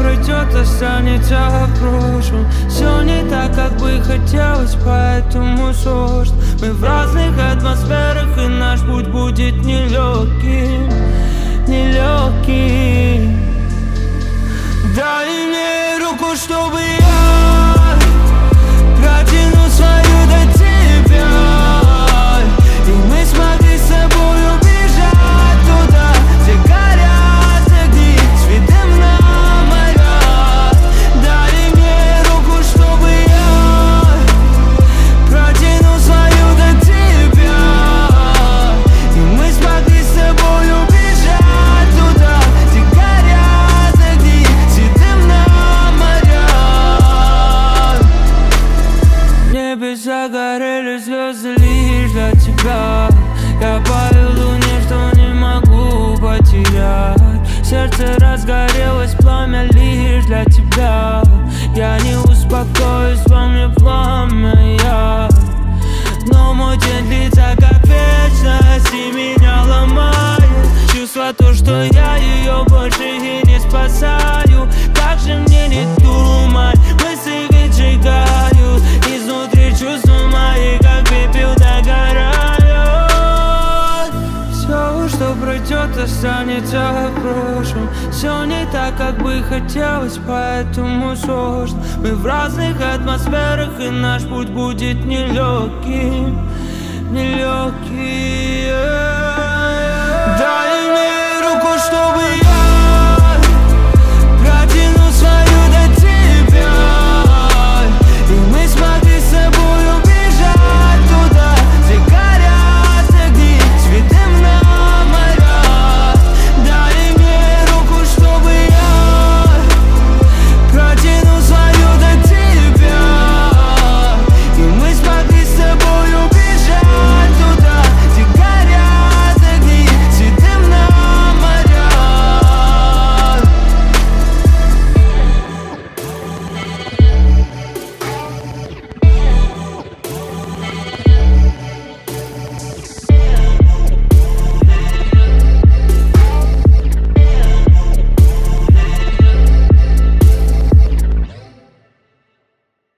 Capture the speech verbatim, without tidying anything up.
пройдет, останется в прошлом. Все не так, как бы хотелось, поэтому сложно. Мы в разных атмосферах, и наш путь будет нелегким, нелегким. Дай мне руку, чтобы я протяну свою до тебя, и мы смогли с собой убежать туда, где горят огни с видом на моря. Дай мне руку, чтобы я протяну свою до тебя, и мы смогли с собой убежать туда, где горят огни с видом на моря. В небе загорели звезды лишь для тебя. Я пою луне, что не могу потерять. Сердце разгорелось, пламя лишь для тебя. Я не успокоюсь, во мне пламя я. Но мой день длится как вечность, и меня ломает чувство то, что я ее больше и не спасаю. Как же мне не думать, мысли выжигают изнутри, чувства мои как пепел догорают. Все, что пройдет, останется в прошлом. Все не так, как бы хотелось, поэтому сложно. Мы в разных атмосферах, и наш путь будет нелегким, нелегким.